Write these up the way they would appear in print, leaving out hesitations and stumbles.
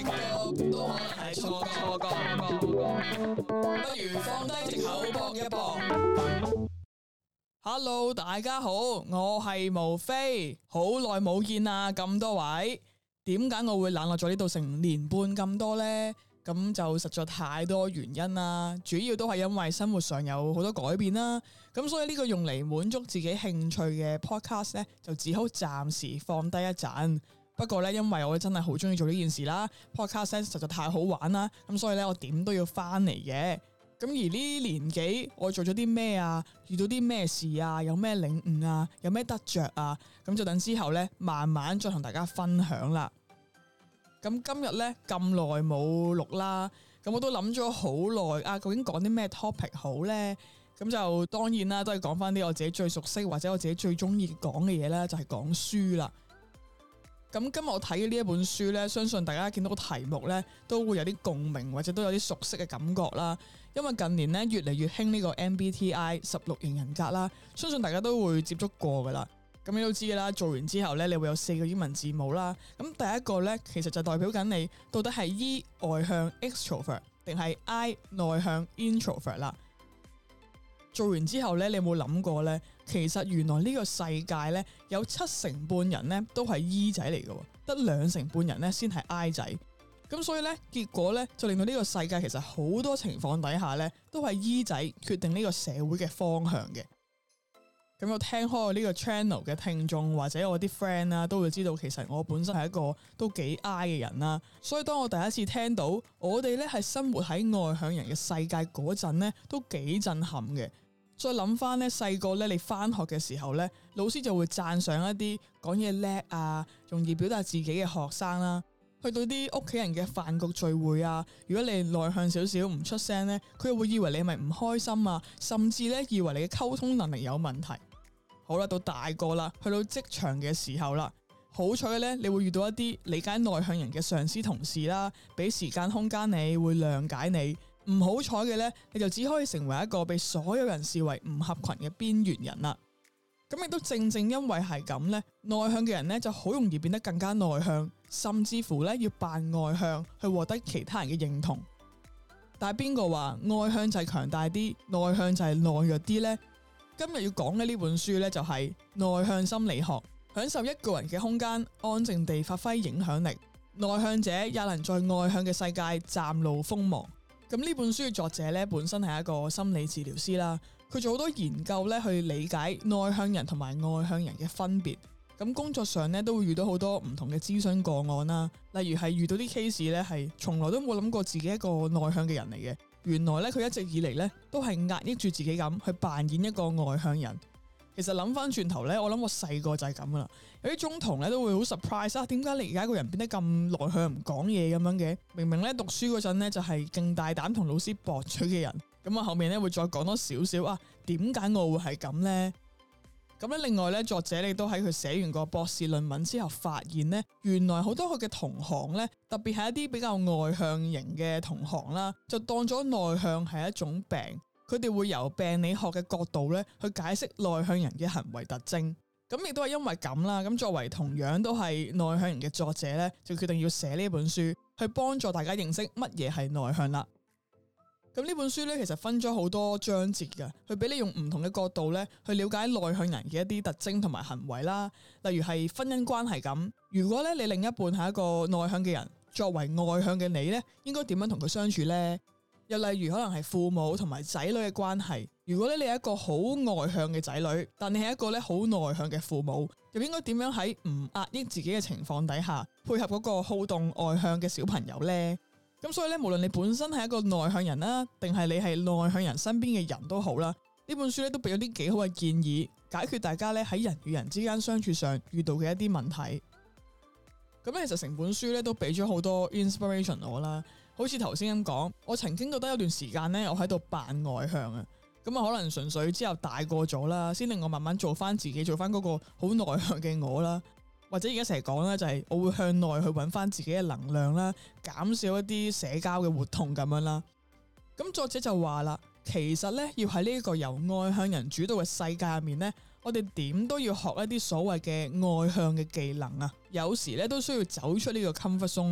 極多都可能係錯覺，不如放低藉口搏一搏。Hello， 大家好，我係毛飛，好耐冇見啦，咁多位，點解我會冷落咗呢度成年半咁多呢？咁就實在太多原因啦，主要都係因為生活上有好多改變啦，咁所以呢個用嚟滿足自己興趣嘅 podcast 呢，就只好暫時放低一陣。不過呢，因為我真係好中意做呢件事啦 ，podcast 實在太好玩啦，咁所以呢，我點都要翻嚟嘅。咁而呢年幾我做咗啲咩啊？遇到啲咩事啊？有咩領悟啊？有咩得着啊？咁就等之後呢，慢慢再同大家分享啦。咁今日呢，咁耐冇錄啦，咁我都諗咗好耐啊，究竟講啲咩 topic 好呢？咁就當然啦，都係講翻啲我自己最熟悉或者我自己最中意講嘅嘢啦，就係講書啦。咁今日我睇嘅呢一本書呢，相信大家見到個題目呢，都會有啲共鳴或者都有啲熟悉嘅感覺啦。因為近年呢，越嚟越興呢個 MBTI 16型人格啦，相信大家都會接觸過噶啦。咁你都知噶啦，做完之後呢，你會有4個英文字母啦。咁第一個呢，其實就代表緊你到底係 E 外向 extrovert 定係 I 內向 introvert 啦。做完之後呢，你有冇諗過呢？其實原來呢個世界呢，有7成半人呢都係 E 仔嚟嘅，得2成半人呢先係 I 仔。咁所以呢，結果呢，就令到呢個世界其實好多情況底下呢，都係 E 仔決定呢個社會嘅方向嘅。咁我聽開我呢個 channel 嘅聽眾或者我啲 friend 啦，都會知道其實我本身係一個都幾 I 嘅人啦。所以當我第一次聽到我哋呢係生活喺外向人嘅世界嗰陣呢，都幾震撼嘅。再諗翻呢，細個呢，你翻學嘅時候呢，老師就會讚賞一啲講嘢叻啊，容易表達自己嘅學生啦。去到啲屋企人嘅飯局聚會啊，如果你內向少少唔出聲呢，佢又會以為你係咪唔開心啊，甚至呢，以為你嘅溝通能力有問題。好啦，到大個啦，去到職場嘅時候啦，好彩嘅呢，你會遇到一啲理解內向人嘅上司同事啦，俾時間空間你，會諒解你。唔好彩嘅呢，你就只可以成為一個被所有人視為唔合群嘅邊緣人啦。咁亦都正正因為係咁呢，內向嘅人呢就好容易變得更加內向，甚至乎呢要扮外向去獲得其他人嘅認同。但係邊個話外向就係強大啲，內向就係懦弱啲呢？今日要講嘅呢本書呢，就係內向心理學，享受一個人嘅空間，安靜地發揮影響力，內向者也能在外向嘅世界嶄露鋒芒。咁呢本書嘅作者呢，本身係一個心理治療師啦，佢做好多研究呢，去理解內向人同埋外向人嘅分別。咁工作上呢，都會遇到好多唔同嘅諮詢個案啦，例如係遇到啲 case 呢，係從來都冇諗過自己一個內向嘅人嚟嘅，原來呢，佢一直以嚟呢，都係壓抑住自己咁去扮演一個外向人。其實諗翻轉頭呢，我諗我細個就係咁噶啦，有啲中同呢都會好 surprise 啊，點解你而家個人變得咁內向唔講嘢咁樣嘅？明明呢讀書嗰陣呢，就係勁大膽同老師駁嘴嘅人，咁啊後面呢會再講多少少啊，點解我會係咁呢？咁咧另外呢，作者亦都喺佢寫完個博士論文之後發現呢，原來好多佢嘅同行呢，特別係一啲比較外向型嘅同行啦，就當咗內向係一種病。佢哋會由病理學嘅角度咧去解釋內向人嘅行為特徵，咁亦都係因為咁啦。咁作為同樣都係內向人嘅作者咧，就決定要寫呢本書，去幫助大家認識乜嘢係內向啦。咁呢本書咧其實分咗好多章節嘅，去俾你用唔同嘅角度咧去了解內向人嘅一啲特徵同埋行為啦。例如係婚姻關係咁，如果咧你另一半係一個內向嘅人，作為外向嘅你咧，應該點樣同佢相處呢？又例如可能係父母同埋仔女嘅關係，如果你係一個好外向嘅仔女，但你係一個咧好內向嘅父母，又應該點樣喺唔壓抑自己嘅情況底下，配合嗰個好動外向嘅小朋友呢？咁所以咧，無論你本身係一個內向人啦，定係你係內向人身邊嘅人都好啦，呢本書咧都俾咗啲幾好嘅建議，解決大家咧喺人與人之間相處上遇到嘅一啲問題。咁其實成本書咧都俾咗好多 inspiration 我啦，好似頭先咁講，我曾經覺得有段時間咧我喺度扮外向啊，咁啊可能純粹之後大個咗啦，先令我慢慢做翻自己，做翻嗰個好內向嘅我啦，或者而家成日講咧就係我會向內去揾翻自己嘅能量啦，減少一啲社交嘅活動咁樣啦。咁作者就話啦，其實咧要喺呢個由外向人主導嘅世界入面咧，我哋點都要學一啲所謂嘅外向嘅技能啊，有時咧都需要走出呢個 comfort zone 啦。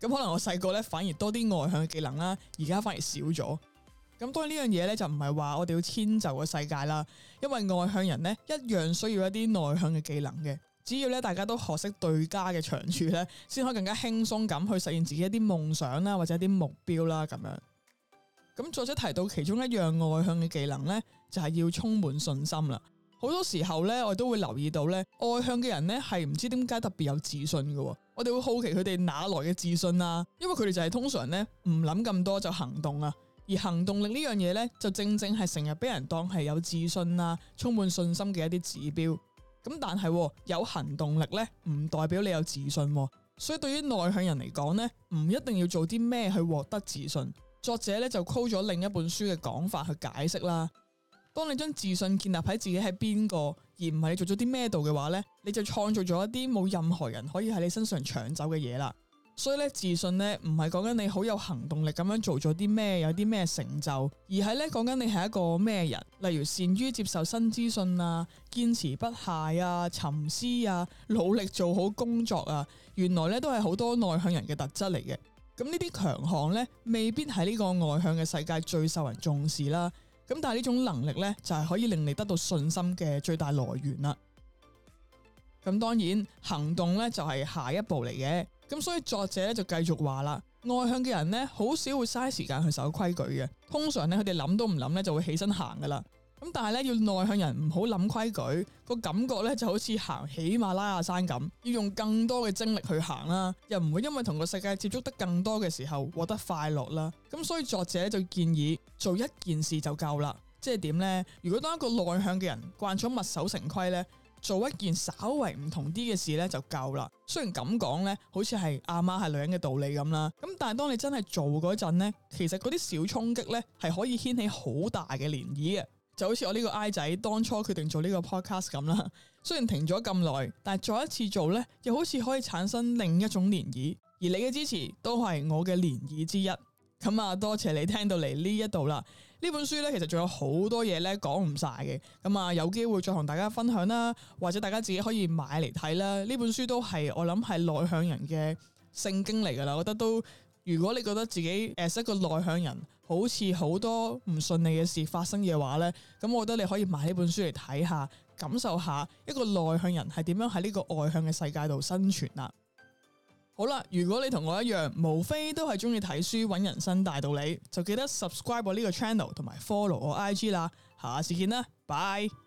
咁可能我細個咧反而多啲外向嘅技能啦，而家反而少咗。咁當然呢樣嘢咧就唔係話我哋要遷就個世界啦，因為外向人咧一樣需要一啲內向嘅技能嘅。只要咧大家都學識對家嘅長處咧，先可以更加輕鬆咁去實現自己一啲夢想啦，或者一啲目標啦咁樣。咁作者提到其中一樣外向嘅技能咧，就係要充滿信心啦。好多時候咧，我都會留意到咧，外向嘅人咧係唔知點解特別有自信嘅。我哋會好奇佢哋哪來嘅自信啊？因為佢哋就係通常咧唔諗咁多就行動啊。而行動力呢樣嘢咧，就正正係成日俾人當係有自信啊、充滿信心嘅一啲指標。咁但係有行動力咧，唔代表你有自信。所以對於內向人嚟講咧，唔一定要做啲咩去獲得自信。作者咧就 quote 咗另一本書嘅講法去解釋啦。當你將自信建立喺自己係邊個，而唔係你做咗啲咩度嘅話咧，你就創造咗一啲冇任何人可以喺你身上搶走嘅嘢啦。所以咧，自信咧唔係講緊你好有行動力咁樣做咗啲咩，有啲咩成就，而係咧講緊你係一個咩人，例如善於接受新資訊啊，堅持不懈啊，沉思啊，努力做好工作啊，原來咧都係好多內向人嘅特質嚟嘅。咁呢啲強項咧，未必係呢個外向嘅世界最受人重視啦。咁但係呢種能力咧，就係可以令你得到信心嘅最大來源啦。咁當然行動咧就係下一步嚟嘅。咁所以作者咧就繼續話啦，外向嘅人咧好少會嘥時間去守規矩嘅，通常咧佢哋諗都唔諗咧就會起身行噶啦。咁但係咧要內向人唔好諗規矩，個感覺咧就好似行喜馬拉雅山咁，要用更多嘅精力去行啦，又唔會因為同個世界接觸得更多嘅時候獲得快樂啦。咁所以作者就建議做一件事就夠啦。即係點呢？如果當一個內向嘅人慣咗墨守成規咧，做一件稍為唔同啲嘅事咧就夠啦。雖然咁講咧，好似係阿媽係女人嘅道理咁啦。咁但係當你真係做嗰陣咧，其實嗰啲小衝擊咧係可以掀起好大嘅漣漪嘅。就好似我呢個 I 仔當初決定做呢個 podcast 咁啦。雖然停咗咁耐，但係再一次做咧，又好似可以產生另一種漣漪。而你嘅支持都係我嘅漣漪之一。咁啊，多謝你聽到嚟呢一度啦。呢本書咧其實仲有好多嘢咧講唔晒嘅。咁啊，有機會再同大家分享啦，或者大家自己可以買嚟睇啦。呢本書都係我諗係內向人嘅聖經嚟噶啦。我覺得都，如果你覺得自己as一個內向人，好似好多唔順利嘅事發生嘅話咧，咁我覺得你可以買呢本書嚟睇下，感受下一個內向人係點樣喺呢個外向嘅世界度生存啦。好啦，如果你同我一樣，無非都係中意睇書揾人生大道理，就記得 subscribe 我呢個 channel 同埋 follow 我 IG 啦。下次見啦，拜。